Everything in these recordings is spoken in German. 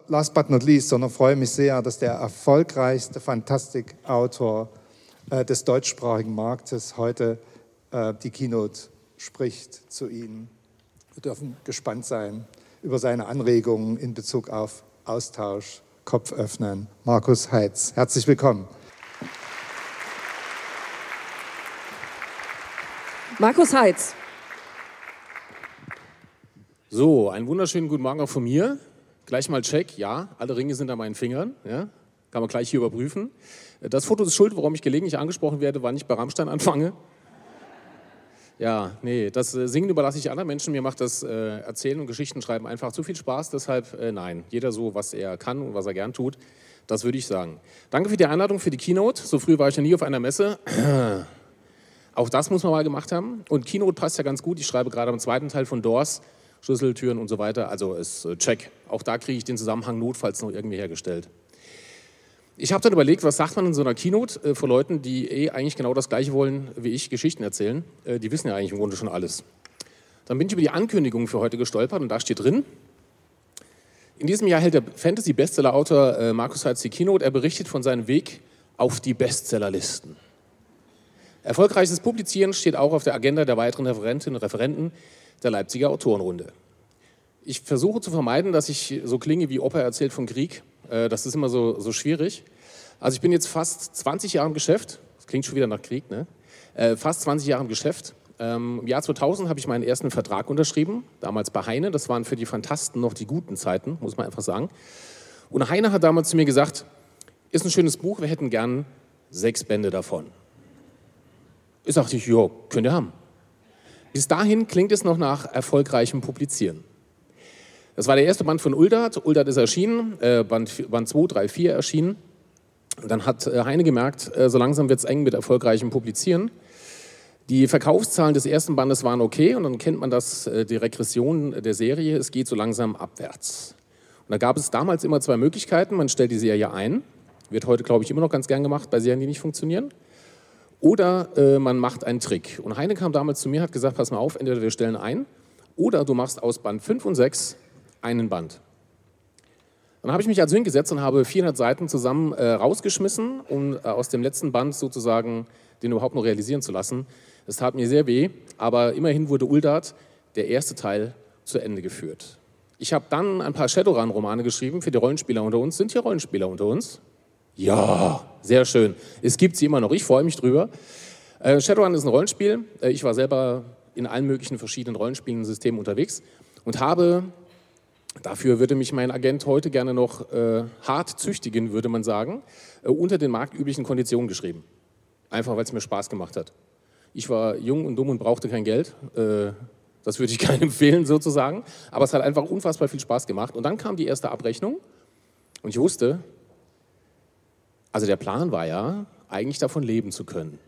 last but not least, sondern freue mich sehr, dass der erfolgreichste Fantastikautor des deutschsprachigen Marktes heute die Keynote spricht zu Ihnen. Wir dürfen gespannt sein über seine Anregungen in Bezug auf Austausch, Kopf öffnen. Markus Heitz, herzlich willkommen. Markus Heitz. So, einen wunderschönen guten Morgen auch von mir. Gleich mal Check, ja, alle Ringe sind an meinen Fingern, ja, kann man gleich hier überprüfen. Das Foto ist schuld, warum ich gelegentlich angesprochen werde, wann ich bei Rammstein anfange. Ja, nee, das Singen überlasse ich anderen Menschen, mir macht das Erzählen und Geschichten schreiben einfach zu viel Spaß, deshalb nein, jeder so, was er kann und was er gern tut, das würde ich sagen. Danke für die Einladung, für die Keynote, so früh war ich ja nie auf einer Messe. Auch das muss man mal gemacht haben und Keynote passt ja ganz gut, ich schreibe gerade am zweiten Teil von Doors, Schlüsseltüren und so weiter, also ist check. Auch da kriege ich den Zusammenhang notfalls noch irgendwie hergestellt. Ich habe dann überlegt, was sagt man in so einer Keynote vor Leuten, die eigentlich genau das Gleiche wollen wie ich, Geschichten erzählen. Die wissen ja eigentlich im Grunde schon alles. Dann bin ich über die Ankündigung für heute gestolpert und da steht drin, in diesem Jahr hält der Fantasy-Bestseller-Autor Markus Heitz die Keynote. Er berichtet von seinem Weg auf die Bestsellerlisten. Erfolgreiches Publizieren steht auch auf der Agenda der weiteren Referentinnen und Referenten der Leipziger Autorenrunde. Ich versuche zu vermeiden, dass ich so klinge wie Opa erzählt vom Krieg. Das ist immer so schwierig. Also ich bin jetzt fast 20 Jahre im Geschäft. Das klingt schon wieder nach Krieg, ne? Fast 20 Jahre im Geschäft. Im Jahr 2000 habe ich meinen ersten Vertrag unterschrieben, damals bei Heine. Das waren für die Fantasten noch die guten Zeiten, muss man einfach sagen. Und Heine hat damals zu mir gesagt, ist ein schönes Buch, wir hätten gern 6 Bände davon. Ich sagte, jo, könnt ihr haben. Bis dahin klingt es noch nach erfolgreichem Publizieren. Das war der erste Band von Uldert. Uldert ist erschienen, Band 2, 3, 4 erschienen. Und dann hat Heine gemerkt, so langsam wird es eng mit erfolgreichem Publizieren. Die Verkaufszahlen des ersten Bandes waren okay und dann kennt man das, die Regression der Serie, es geht so langsam abwärts. Und da gab es damals immer 2 Möglichkeiten. Man stellt die Serie ein, wird heute, glaube ich, immer noch ganz gern gemacht bei Serien, die nicht funktionieren. Oder man macht einen Trick. Und Heine kam damals zu mir, hat gesagt, pass mal auf, entweder wir stellen ein oder du machst aus Band 5 und 6 einen Band. Dann habe ich mich also hingesetzt und habe 400 Seiten zusammen rausgeschmissen, um aus dem letzten Band sozusagen den überhaupt noch realisieren zu lassen. Es tat mir sehr weh, aber immerhin wurde Uldert, der erste Teil, zu Ende geführt. Ich habe dann ein paar Shadowrun-Romane geschrieben für die Rollenspieler unter uns. Sind hier Rollenspieler unter uns? Ja, sehr schön. Es gibt sie immer noch, ich freue mich drüber. Shadowrun ist ein Rollenspiel. Ich war selber in allen möglichen verschiedenen Rollenspielen-Systemen unterwegs und habe, dafür würde mich mein Agent heute gerne noch hart züchtigen, würde man sagen, unter den marktüblichen Konditionen geschrieben. Einfach, weil es mir Spaß gemacht hat. Ich war jung und dumm und brauchte kein Geld. Das würde ich keinem empfehlen sozusagen. Aber es hat einfach unfassbar viel Spaß gemacht. Und dann kam die erste Abrechnung und ich wusste, also der Plan war ja, eigentlich davon leben zu können.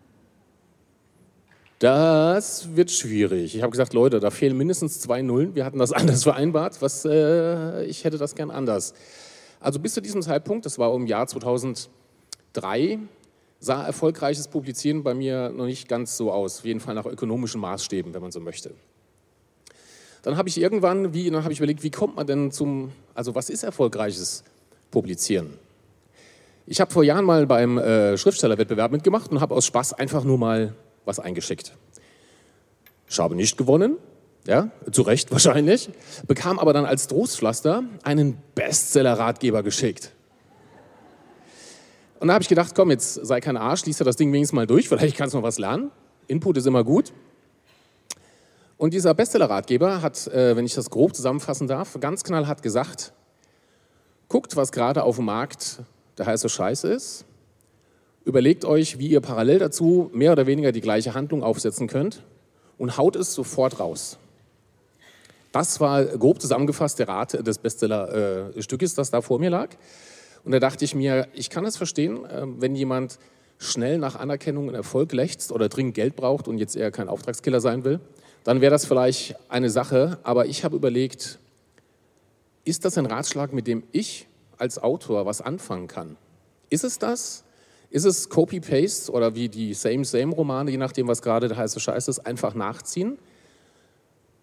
Das wird schwierig. Ich habe gesagt, Leute, da fehlen mindestens 2 Nullen. Wir hatten das anders vereinbart. Ich hätte das gern anders. Also bis zu diesem Zeitpunkt, das war im Jahr 2003, sah erfolgreiches Publizieren bei mir noch nicht ganz so aus. Auf jeden Fall nach ökonomischen Maßstäben, wenn man so möchte. Dann habe ich irgendwann, überlegt, wie kommt man denn also was ist erfolgreiches Publizieren? Ich habe vor Jahren mal beim Schriftstellerwettbewerb mitgemacht und habe aus Spaß einfach nur mal was eingeschickt. Ich habe nicht gewonnen, ja, zu Recht wahrscheinlich, bekam aber dann als Trostpflaster einen Bestseller-Ratgeber geschickt. Und da habe ich gedacht, komm, jetzt sei kein Arsch, liest du das Ding wenigstens mal durch, vielleicht kannst du noch was lernen. Input ist immer gut. Und dieser Bestseller-Ratgeber hat, wenn ich das grob zusammenfassen darf, ganz knallhart gesagt, guckt, was gerade auf dem Markt der heiße Scheiß ist. Überlegt euch, wie ihr parallel dazu mehr oder weniger die gleiche Handlung aufsetzen könnt und haut es sofort raus. Das war grob zusammengefasst der Rat des Bestseller-Stückes, das da vor mir lag. Und da dachte ich mir, ich kann es verstehen, wenn jemand schnell nach Anerkennung und Erfolg lechzt oder dringend Geld braucht und jetzt eher kein Auftragskiller sein will, dann wäre das vielleicht eine Sache. Aber ich habe überlegt, ist das ein Ratschlag, mit dem ich als Autor was anfangen kann? Ist es das? Ist es Copy-Paste oder wie die Same-Same-Romane, je nachdem, was gerade der heiße Scheiß ist, einfach nachziehen?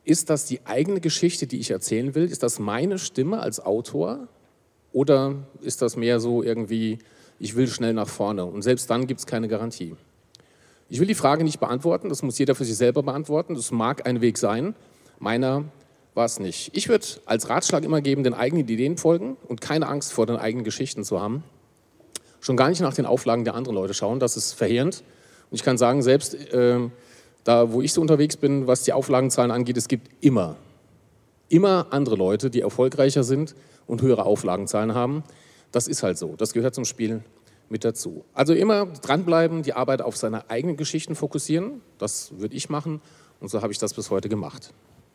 ist das die eigene Geschichte, die ich erzählen will? Ist das meine Stimme als Autor? Oder ist das mehr so irgendwie, ich will schnell nach vorne? Und selbst dann gibt es keine Garantie. Ich will die Frage nicht beantworten, das muss jeder für sich selber beantworten. Das mag ein Weg sein, meiner war es nicht. Ich würde als Ratschlag immer geben, den eigenen Ideen folgen und keine Angst vor den eigenen Geschichten zu haben. Schon gar nicht nach den Auflagen der anderen Leute schauen, das ist verheerend. Und ich kann sagen, selbst da, wo ich so unterwegs bin, was die Auflagenzahlen angeht, es gibt immer andere Leute, die erfolgreicher sind und höhere Auflagenzahlen haben. Das ist halt so, das gehört zum Spiel mit dazu. Also immer dranbleiben, die Arbeit auf seine eigenen Geschichten fokussieren, das würde ich machen und so habe ich das bis heute gemacht.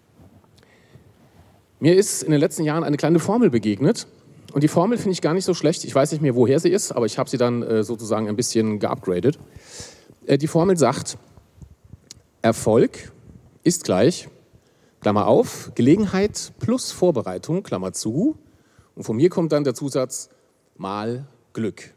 Mir ist in den letzten Jahren eine kleine Formel begegnet und die Formel finde ich gar nicht so schlecht. Ich weiß nicht mehr, woher sie ist, aber ich habe sie dann sozusagen ein bisschen geupgradet. Die Formel sagt, Erfolg ist gleich, Klammer auf, Gelegenheit plus Vorbereitung, Klammer zu. Und von mir kommt dann der Zusatz, mal Glück.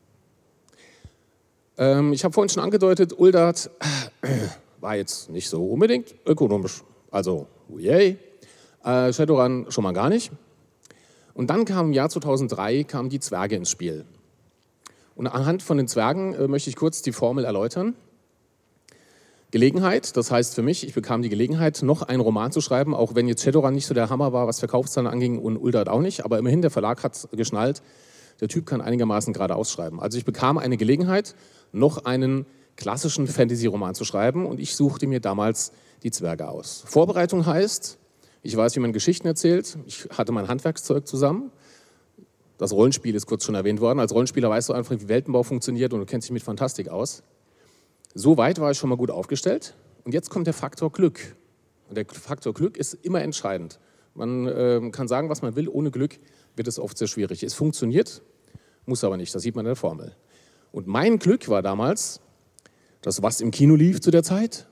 Ich habe vorhin schon angedeutet, Uldart war jetzt nicht so unbedingt ökonomisch. Also, yay. Shadowrun schon mal gar nicht. Und dann kam im Jahr 2003 kamen die Zwerge ins Spiel. Und anhand von den Zwergen möchte ich kurz die Formel erläutern. Gelegenheit, das heißt für mich, ich bekam die Gelegenheit, noch einen Roman zu schreiben, auch wenn jetzt Shadowrun nicht so der Hammer war, was Verkaufszahlen anging und Uldart auch nicht, aber immerhin der Verlag hat geschnallt, der Typ kann einigermaßen gerade ausschreiben. Also ich bekam eine Gelegenheit, noch einen klassischen Fantasy-Roman zu schreiben und ich suchte mir damals die Zwerge aus. Vorbereitung heißt, ich weiß, wie man Geschichten erzählt, ich hatte mein Handwerkszeug zusammen. Das Rollenspiel ist kurz schon erwähnt worden. Als Rollenspieler weißt du einfach, wie Weltenbau funktioniert und du kennst dich mit Fantastik aus. So weit war ich schon mal gut aufgestellt. Und jetzt kommt der Faktor Glück. Und der Faktor Glück ist immer entscheidend. Man kann sagen, was man will, ohne Glück wird es oft sehr schwierig. Es funktioniert, muss aber nicht, das sieht man in der Formel. Und mein Glück war damals, das was im Kino lief zu der Zeit.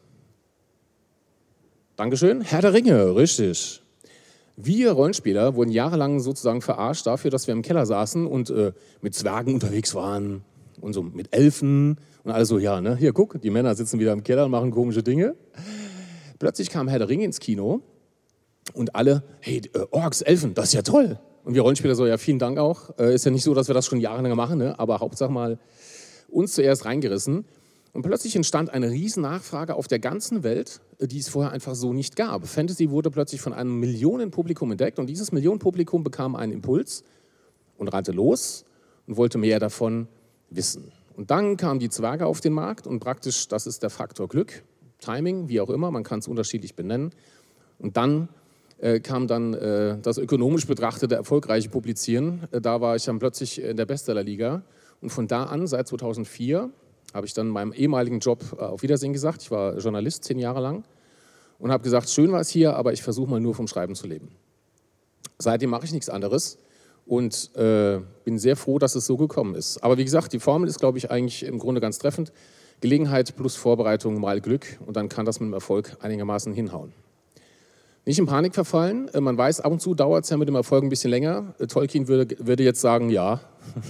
Dankeschön, Herr der Ringe, richtig. Wir Rollenspieler wurden jahrelang sozusagen verarscht dafür, dass wir im Keller saßen und mit Zwergen unterwegs waren und so mit Elfen und alle so, ja, ne, hier guck, die Männer sitzen wieder im Keller und machen komische Dinge. Plötzlich kam Herr der Ringe ins Kino und alle, hey, Orks, Elfen, das ist ja toll. Und wir Rollenspieler so, ja, vielen Dank auch. Ist ja nicht so, dass wir das schon jahrelang machen, ne? Aber Hauptsache mal uns zuerst reingerissen. Und plötzlich entstand eine riesen Nachfrage auf der ganzen Welt, die es vorher einfach so nicht gab. Fantasy wurde plötzlich von einem Millionenpublikum entdeckt und dieses Millionenpublikum bekam einen Impuls und rannte los und wollte mehr davon wissen. Und dann kamen die Zwerge auf den Markt und praktisch, das ist der Faktor Glück, Timing, wie auch immer, man kann es unterschiedlich benennen. Und dann kam dann das ökonomisch betrachtete erfolgreiche Publizieren. Da war ich dann plötzlich in der Bestsellerliga und von da an, seit 2004, habe ich dann meinem ehemaligen Job auf Wiedersehen gesagt. Ich war Journalist 10 Jahre lang und habe gesagt, schön war es hier, aber ich versuche mal nur vom Schreiben zu leben. Seitdem mache ich nichts anderes und bin sehr froh, dass es so gekommen ist. Aber wie gesagt, die Formel ist, glaube ich, eigentlich im Grunde ganz treffend. Gelegenheit plus Vorbereitung mal Glück und dann kann das mit dem Erfolg einigermaßen hinhauen. Nicht in Panik verfallen. Man weiß, ab und zu dauert es ja mit dem Erfolg ein bisschen länger. Tolkien würde jetzt sagen, ja.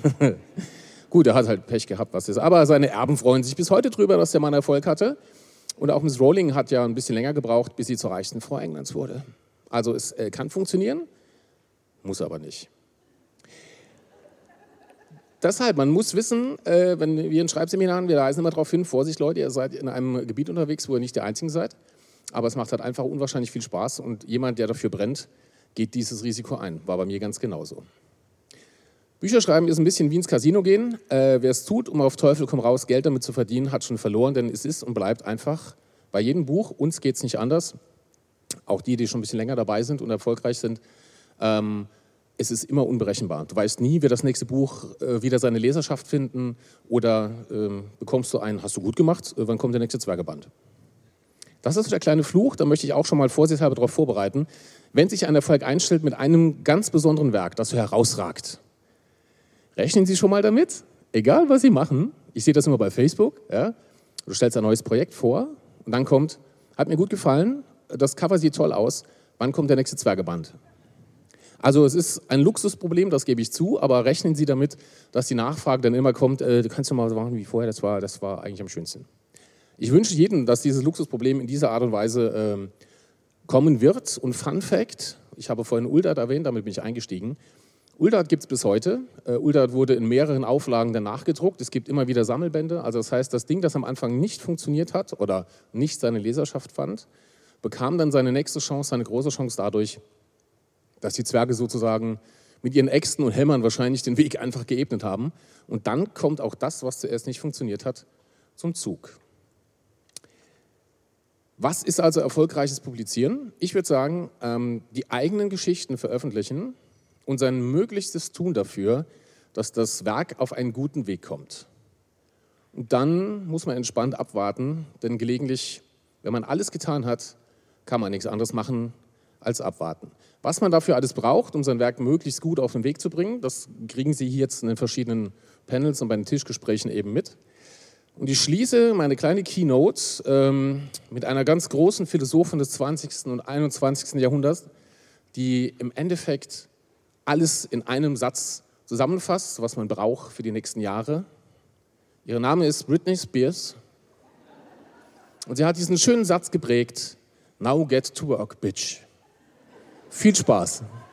Gut, er hat halt Pech gehabt, was ist. Aber seine Erben freuen sich bis heute drüber, dass der Mann Erfolg hatte. Und auch Miss Rowling hat ja ein bisschen länger gebraucht, bis sie zur reichsten Frau Englands wurde. Also es kann funktionieren, muss aber nicht. Deshalb, man muss wissen, wenn wir in Schreibseminaren, wir weisen immer darauf hin, Vorsicht Leute, ihr seid in einem Gebiet unterwegs, wo ihr nicht der Einzige seid. Aber es macht halt einfach unwahrscheinlich viel Spaß und jemand, der dafür brennt, geht dieses Risiko ein. War bei mir ganz genauso. Bücher schreiben ist ein bisschen wie ins Casino gehen. Wer es tut, um auf Teufel komm raus Geld damit zu verdienen, hat schon verloren, denn es ist und bleibt einfach bei jedem Buch, uns geht es nicht anders, auch die schon ein bisschen länger dabei sind und erfolgreich sind, es ist immer unberechenbar. Du weißt nie, wird das nächste Buch wieder seine Leserschaft finden oder bekommst du einen, hast du gut gemacht, wann kommt der nächste Zwergeband? Das ist der kleine Fluch, da möchte ich auch schon mal vorsichtshalber darauf vorbereiten. Wenn sich ein Erfolg einstellt mit einem ganz besonderen Werk, das so herausragt, rechnen Sie schon mal damit, egal was Sie machen, ich sehe das immer bei Facebook, ja, du stellst ein neues Projekt vor und dann kommt, hat mir gut gefallen, das Cover sieht toll aus, wann kommt der nächste Zwergeband? Also es ist ein Luxusproblem, das gebe ich zu, aber rechnen Sie damit, dass die Nachfrage dann immer kommt, du kannst doch mal so machen wie vorher, das war eigentlich am schönsten. Ich wünsche jedem, dass dieses Luxusproblem in dieser Art und Weise kommen wird. Und Fun Fact, ich habe vorhin Uldart erwähnt, damit bin ich eingestiegen. Uldart gibt es bis heute. Uldart wurde in mehreren Auflagen dann nachgedruckt. Es gibt immer wieder Sammelbände. Also das heißt, das Ding, das am Anfang nicht funktioniert hat oder nicht seine Leserschaft fand, bekam dann seine nächste Chance, seine große Chance dadurch, dass die Zwerge sozusagen mit ihren Äxten und Hämmern wahrscheinlich den Weg einfach geebnet haben. Und dann kommt auch das, was zuerst nicht funktioniert hat, zum Zug. Was ist also erfolgreiches Publizieren? Ich würde sagen, die eigenen Geschichten veröffentlichen und sein Möglichstes tun dafür, dass das Werk auf einen guten Weg kommt. Und dann muss man entspannt abwarten, denn gelegentlich, wenn man alles getan hat, kann man nichts anderes machen als abwarten. Was man dafür alles braucht, um sein Werk möglichst gut auf den Weg zu bringen, das kriegen Sie hier jetzt in den verschiedenen Panels und bei den Tischgesprächen eben mit. Und ich schließe meine kleine Keynote mit einer ganz großen Philosophin des 20. und 21. Jahrhunderts, die im Endeffekt alles in einem Satz zusammenfasst, was man braucht für die nächsten Jahre. Ihr Name ist Britney Spears und sie hat diesen schönen Satz geprägt: Now get to work, bitch. Viel Spaß.